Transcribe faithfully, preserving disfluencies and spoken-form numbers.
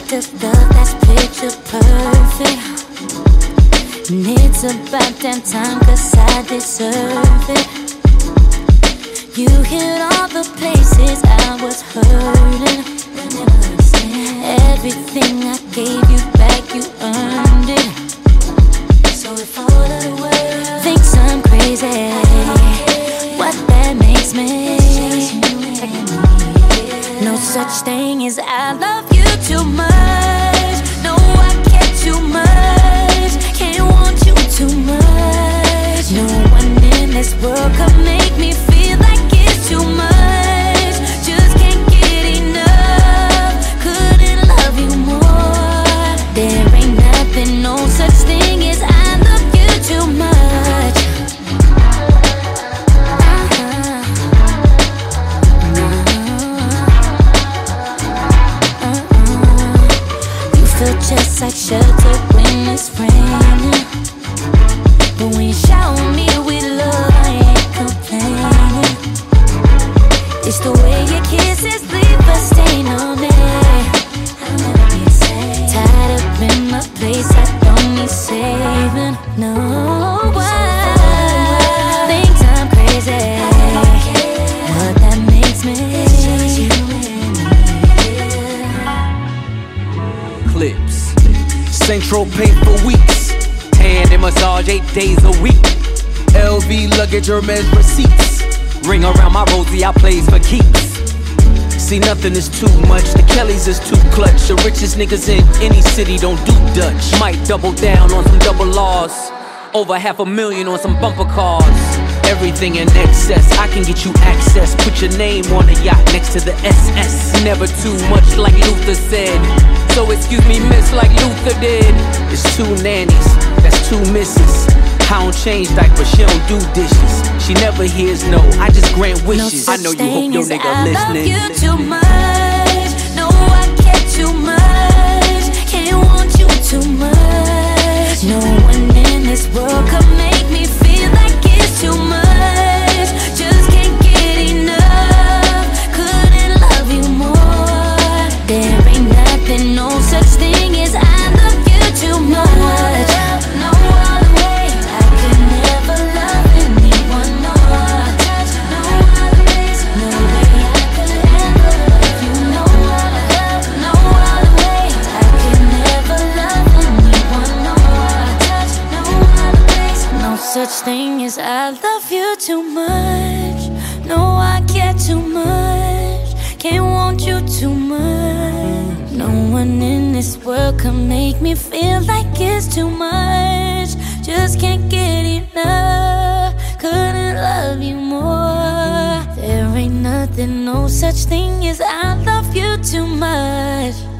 the love that's picture perfect. And it's about damn time, cause I deserve it. You hit all the places I was hurting. Everything I gave you back, you earned it. So if all of the world thinks I'm crazy, what that makes me, no such thing as I love you too much. No, I care too much. Can't want you too much. No one in this world could make me feel like it's too much. Just can't get enough. Couldn't love you more. There ain't nothing, no such thing as I love you too much. Uh-huh. Just like shelter when it's raining. But when you shower me with love, I ain't complaining. It's the way your kisses leave a stain on me. I'll never be the same. Tied up in my place, I don't need saving. No, I think I'm crazy. What that makes me, Clips. Central paint for weeks. Tan and massage eight days a week. L V luggage, Hermes receipts. Ring around my rosy, I plays for keeps. See, nothing is too much. The Kellys is too clutch. The richest niggas in any city don't do Dutch. Might double down on some double R's. Over half a million on some bumper cars. Everything in excess, I can get you access. Put your name on the yacht next to the S S. Never too much like Luther said. So excuse me, miss, like Luther did. It's two nannies, that's two misses. I don't change diapers, she don't do dishes. She never hears no, I just grant wishes. No I know you hope your nigga I listening. I love you too much. No, I care too much. Can't want you too much. No one in this world could make me feel like it's too much. Just can't get enough. Couldn't love you more. There ain't nothing, no such thing as I love you too much. No other way, I could never love anyone more. No other ways, no way I could ever love you. No other love, no other way, I could never love anyone more. No other ways, no such thing as I love you too much. No, I care too much. Can't want you too much. No one in this world can make me feel like it's too much. Just can't get enough. Couldn't love you more. There ain't nothing, no such thing as I love you too much.